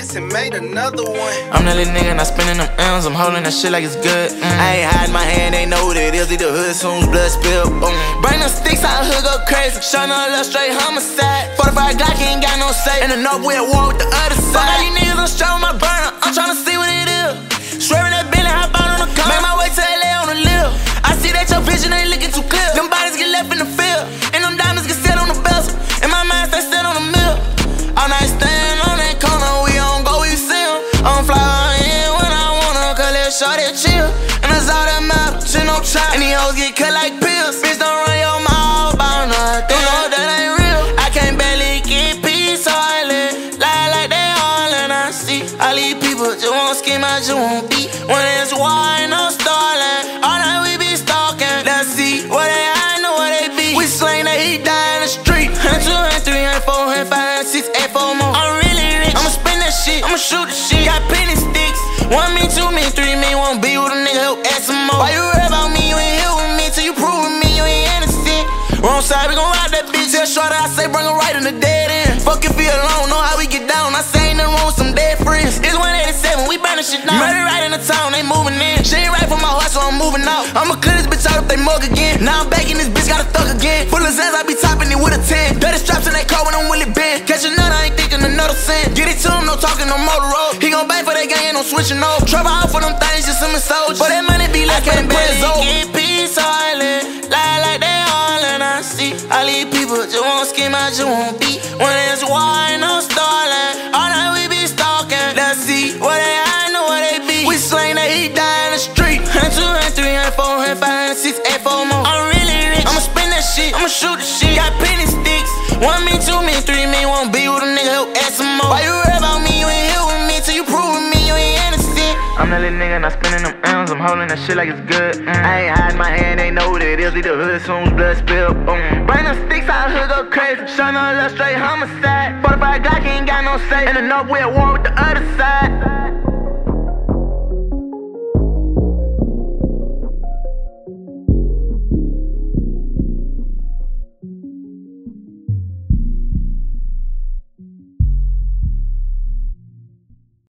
this and made another one. I'm that little nigga, not spending them M's. I'm holding that shit like it's good. I ain't hiding my hand, they know what it is. Leave the hood soon as blood spill. Bring them sticks out, hood go crazy. Showing a little straight homicide. 45 Glock, ain't got no say. In the north, we at war with the other side. Fuck all you niggas, I'm straight with my burner. I'm tryna see what it is. Swerving that Bentley, hop out on the car. Make my way to LA on the lift. I see that your vision ain't looking too clear. Them bodies get left in the field, and them diamonds get set on the bezel. And my mind stay set on the mill. All night stand on that corner, we don't go, we see 'em. I'm fly in when I wanna, cause let shorty chill. And that's all that matters, shit no try. And these hoes get cut like pills. Bitch, don't run your mouth about nothing. You know that ain't real. I can't barely get peace, so I lie like they all and I see. All these people just won't scheme, I just won't beat. When it's war, ain't no stalling. All night we be stalking. Let's see what they I know what they be. We slang that he die in the street. 1, 2, 3, 4, 5, 6, 8, 4 more. I'm really rich. I'ma spin that shit. I'ma shoot the shit. Got penny sticks. 1 me, 2 me, 3 me. Won't be with a nigga who add some more. Why you worry about me? You ain't here with me till you prove with me you ain't innocent. Wrong side, we gon' ride that bitch. Tell shorty I say bring her right in the dead end. Fuck if you alone, know how we get down. I say ain't nothing wrong with some dead friends. It's 187, we burnin' shit down. Murder right in the town, they moving in. She ain't right for my heart, so I'm moving out. I'ma clear this bitch out if they mug again. Now I'm back in this bitch, got a thug again. Full of Zans, I be topping it with a 10. Dirty straps in that car when I'm Willie Ben. Catch a nut, I ain't thinking another sin. Get it to him, no talking, no motor road. He gon' bang for that gang, ain't no switching over. Trouble out for them things, just some soldiers. But that money be like I can't barely get peace, so I lie like they all and I see. All these people just won't scheme, I just won't beat. When it's war, ain't no stalling. All night we be stalking. Let's see what they I know what they be. We slang that he die in the street. 1, 2, 3, 4, 5, 6, 8, 4 more. I'm really rich. I'ma spin that shit. I'ma shoot the shit. Got penny sticks. 1 me, 2 me, 3 me. Won't be with a nigga who add some more. Why you worry about me? You ain't here with me till you prove with me you ain't innocent. I'm that little nigga, not spending them M's. I'm holding that shit like it's good. I ain't hiding my hand, they know what it is. Leave the hood soon as blood spill. Bring them sticks out, hood go crazy. Showing a little straight homicide. 45 Glock, ain't got no say. In the north, we at war with the other side.